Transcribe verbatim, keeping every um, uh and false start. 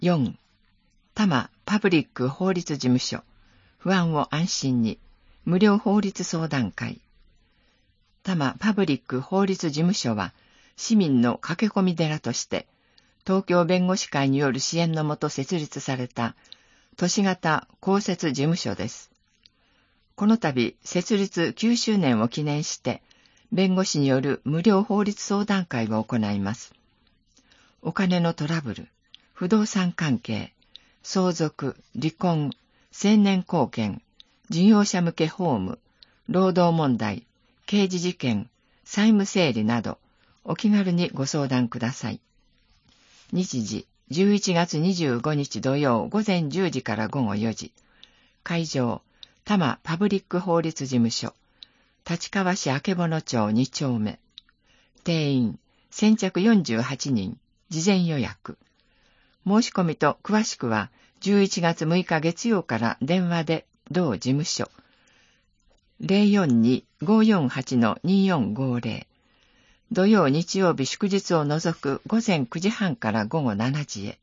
よん、多摩パブリック法律事務所、不安を安心に、無料法律相談会。多摩パブリック法律事務所は、市民の駆け込み寺として、東京弁護士会による支援のもと設立された、都市型公設事務所です。この度、設立きゅうしゅうねんを記念して、弁護士による無料法律相談会を行います。お金のトラブル、不動産関係、相続、離婚、青年貢献、事業者向け法務、労働問題、刑事事件、債務整理など、お気軽にご相談ください。日時、じゅういちがつにじゅうごにち土曜午前じゅうじから午後よじ。会場、多摩パブリック法律事務所、立川市曙町にちょうめ。定員、先着よんじゅうはちにん、事前予約。申し込みと詳しくは、じゅういちがつむいか月曜から電話で同事務所。ゼロよんに ごーよんはち にーよんごーゼロ。土曜日曜日祝日を除く午前くじはんから午後しちじへ。